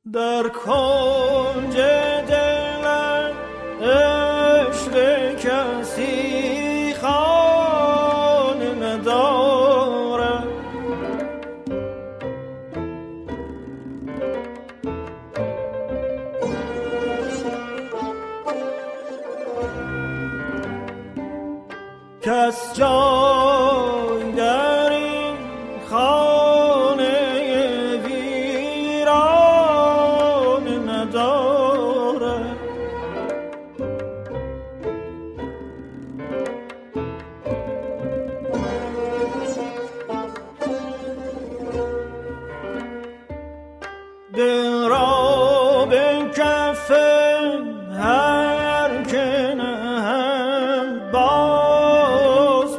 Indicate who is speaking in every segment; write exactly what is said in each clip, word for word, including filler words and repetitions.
Speaker 1: در کنج دلم عشق کسی خانه ندارد، کس جای در این خانه ویران ندارد. دل را به کف هر که نهم باز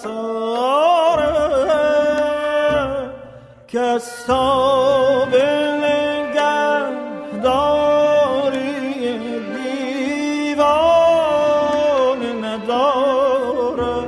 Speaker 1: بساره، کس تا به نگهداری دیوان نداره.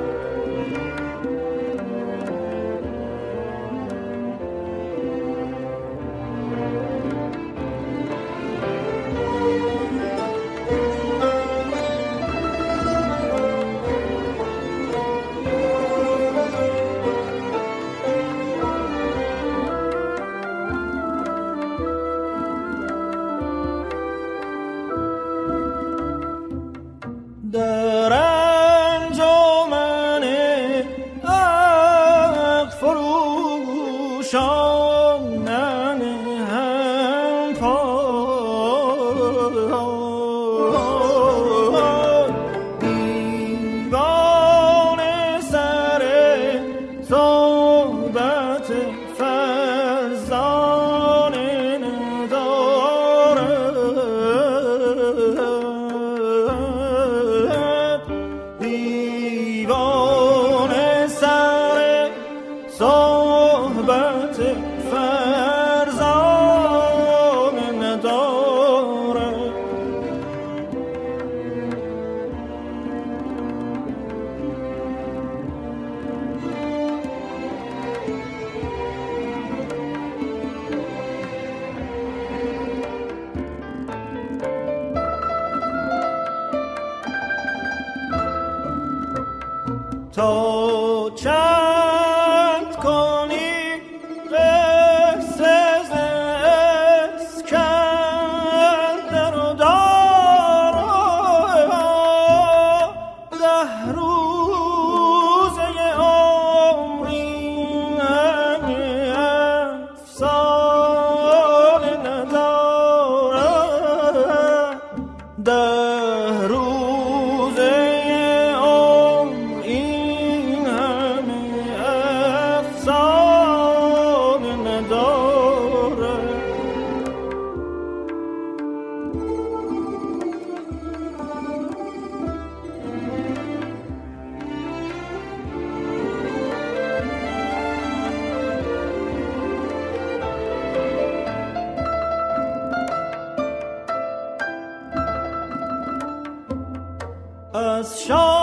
Speaker 1: در انجمن عقل فروشان ننهم پای، دیوان سر صحبت فرزان ندارد، دیوان سر صحبت فرزان ندارد. تا چند کنی قصه ز اسکندر و دارا، ده روزه عمری همه افسانه ندارد، ده روزه از شاه